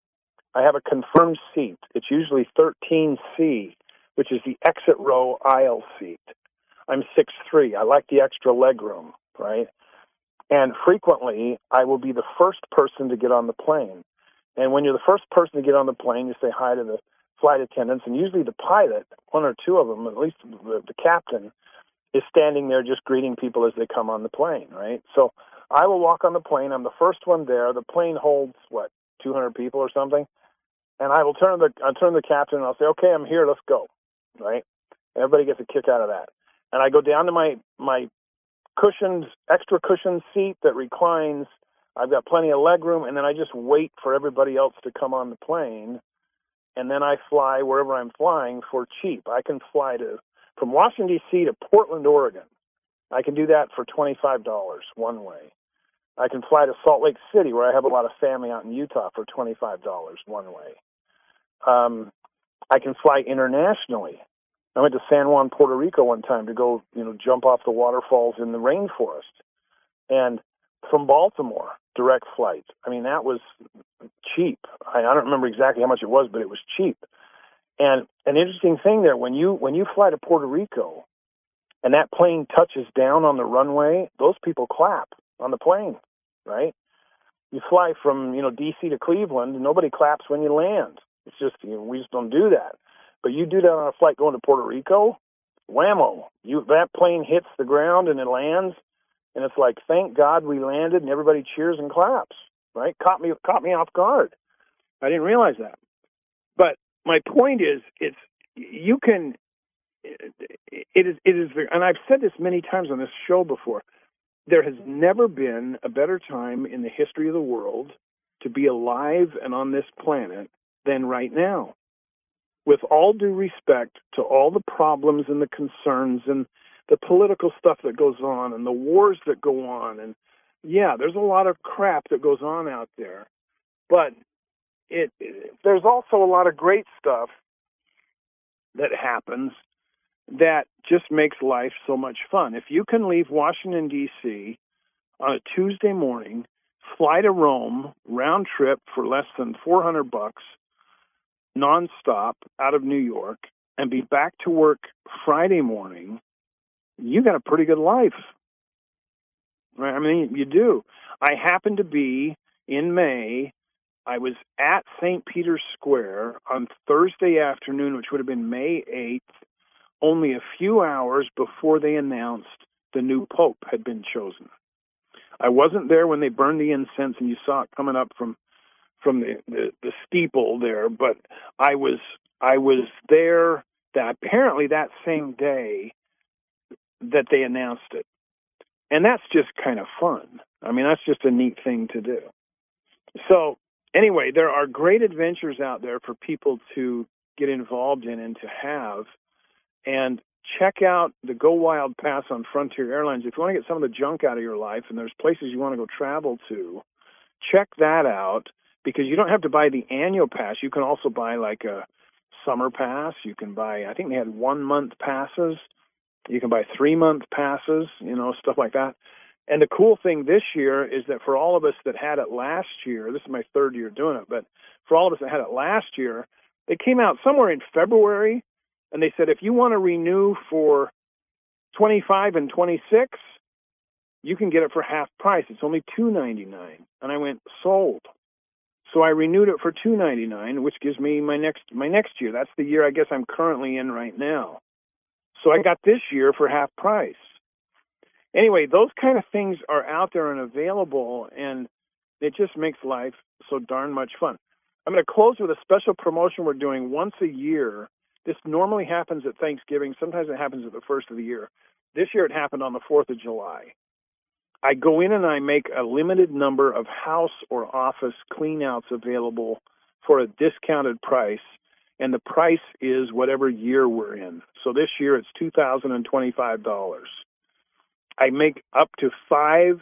I have a confirmed seat. It's usually thirteen C, which is the exit row aisle seat. I'm six three. I like the extra leg room, right? And frequently, I will be the first person to get on the plane. And when you're the first person to get on the plane, you say hi to the flight attendants, and usually the pilot, one or two of them, at least the, the captain, is standing there just greeting people as they come on the plane, right? So I will walk on the plane. I'm the first one there. The plane holds, what, two hundred people or something? And I will turn the I'll turn to the captain and I'll say, okay, I'm here, let's go, right? Everybody gets a kick out of that. And I go down to my, my cushioned, extra cushioned seat that reclines. I've got plenty of leg room, and then I just wait for everybody else to come on the plane, and then I fly wherever I'm flying for cheap. I can fly to from Washington, D C to Portland, Oregon. I can do that for twenty-five dollars one way. I can fly to Salt Lake City, where I have a lot of family out in Utah, for twenty-five dollars one way. Um, I can fly internationally. I went to San Juan, Puerto Rico one time to go, you know, jump off the waterfalls in the rainforest. And from Baltimore, direct flight. I mean, that was cheap. I, I don't remember exactly how much it was, but it was cheap. And an interesting thing there, when you when you fly to Puerto Rico and that plane touches down on the runway, those people clap on the plane, right? You fly from, you know, D C to Cleveland, and nobody claps when you land. It's just, you know, we just don't do that. But you do that on a flight going to Puerto Rico, whammo. You, that plane hits the ground and it lands, and it's like, thank God we landed, and everybody cheers and claps, right? Caught me, caught me off guard. I didn't realize that. But my point is, it's, you can, it is, it is, and I've said this many times on this show before, there has never been a better time in the history of the world to be alive and on this planet than right now. With all due respect to all the problems and the concerns and the political stuff that goes on and the wars that go on, and yeah, there's a lot of crap that goes on out there, but it, it there's also a lot of great stuff that happens that just makes life so much fun. If you can leave Washington, D C on a Tuesday morning, fly to Rome, round trip for less than four hundred bucks, nonstop out of New York, and be back to work Friday morning, you got a pretty good life. Right? I mean, you do. I happened to be in May. I was at Saint Peter's Square on Thursday afternoon, which would have been May eighth, only a few hours before they announced the new pope had been chosen. I wasn't there when they burned the incense and you saw it coming up from from the, the, the steeple there, but I was I was there that apparently that same day that they announced it. And that's just kind of fun. I mean, that's just a neat thing to do. So anyway, there are great adventures out there for people to get involved in and to have. And check out the Go Wild Pass on Frontier Airlines. If you want to get some of the junk out of your life and there's places you want to go travel to, check that out, because you don't have to buy the annual pass. You can also buy like a summer pass. You can buy, I think they had one-month passes. You can buy three-month passes, you know, stuff like that. And the cool thing this year is that for all of us that had it last year, this is my third year doing it, but for all of us that had it last year, they came out somewhere in February, and they said, if you want to renew for twenty-five and twenty-six, you can get it for half price. It's only two ninety-nine. And I went, sold. So I renewed it for two ninety-nine, which gives me my next my next year. That's the year I guess I'm currently in right now. So I got this year for half price. Anyway, those kind of things are out there and available, and it just makes life so darn much fun. I'm going to close with a special promotion we're doing once a year. This normally happens at Thanksgiving. Sometimes it happens at the first of the year. This year it happened on the fourth of July. I go in and I make a limited number of house or office cleanouts available for a discounted price, and the price is whatever year we're in. So this year it's two thousand twenty-five dollars. I make up to five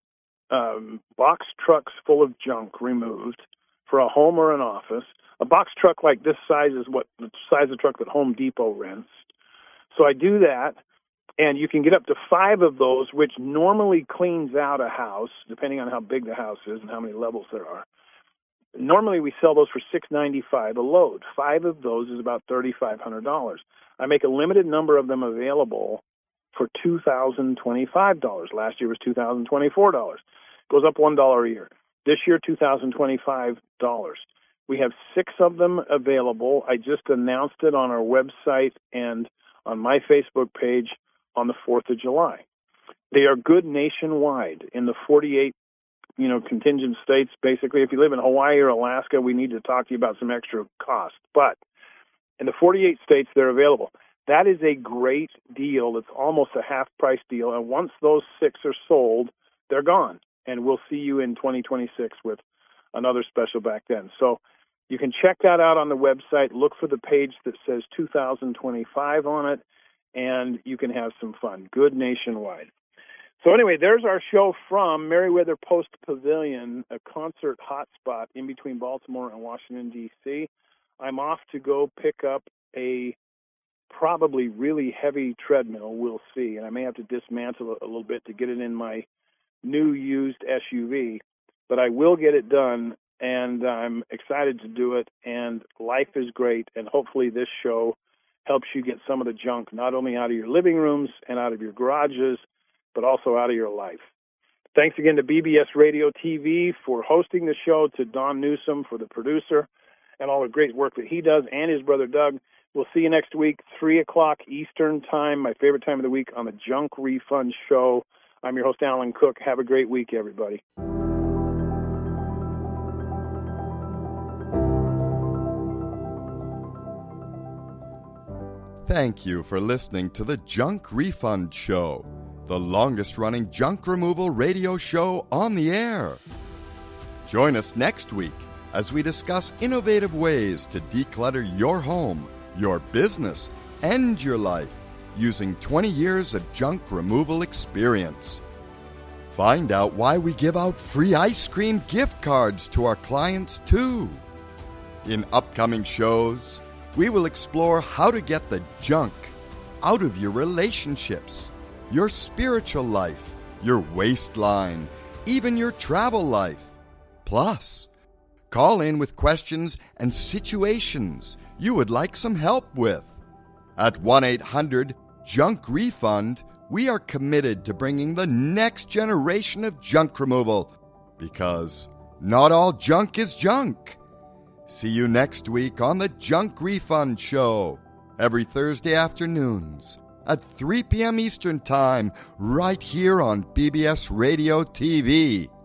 um, box trucks full of junk removed for a home or an office. A box truck like this size is what the size of truck that Home Depot rents. So I do that, and you can get up to five of those, which normally cleans out a house, depending on how big the house is and how many levels there are. Normally we sell those for six ninety-five a load. Five of those is about thirty-five hundred dollars. I make a limited number of them available for two thousand twenty-five dollars. Last year was two thousand twenty-four dollars. Goes up one dollar a year. This year, two thousand twenty-five dollars. We have six of them available. I just announced it on our website and on my Facebook page on the fourth of July. They are good nationwide in the forty-eight, you know, contingent states. Basically, if you live in Hawaii or Alaska, we need to talk to you about some extra cost. But in the forty-eight states, they're available. That is a great deal. It's almost a half-price deal. And once those six are sold, they're gone. And we'll see you in twenty twenty-six with another special back then. So you can check that out on the website. Look for the page that says two thousand twenty-five on it, and you can have some fun. Good nationwide. So anyway, there's our show from Meriwether Post Pavilion, a concert hotspot in between Baltimore and Washington, D C I'm off to go pick up a probably really heavy treadmill. We'll see. And I may have to dismantle it a little bit to get it in my new used S U V. But I will get it done, and I'm excited to do it. And life is great. And hopefully this show helps you get some of the junk, not only out of your living rooms and out of your garages, but also out of your life. Thanks again to B B S Radio T V for hosting the show, to Don Newsom for the producer and all the great work that he does, and his brother Doug. We'll see you next week, three o'clock Eastern Time, my favorite time of the week, on the Junk Refund Show. I'm your host, Alan Cook. Have a great week, everybody. Thank you for listening to the Junk Refund Show, the longest-running junk removal radio show on the air. Join us next week as we discuss innovative ways to declutter your home, your business, and your life using twenty years of junk removal experience. Find out why we give out free ice cream gift cards to our clients, too. In upcoming shows, we will explore how to get the junk out of your relationships, your spiritual life, your waistline, even your travel life. Plus, call in with questions and situations you would like some help with. At one eight hundred junk refund, we are committed to bringing the next generation of junk removal, because not all junk is junk. See you next week on the Junk Refund Show, every Thursday afternoons at three p.m. Eastern Time, right here on B B S Radio T V.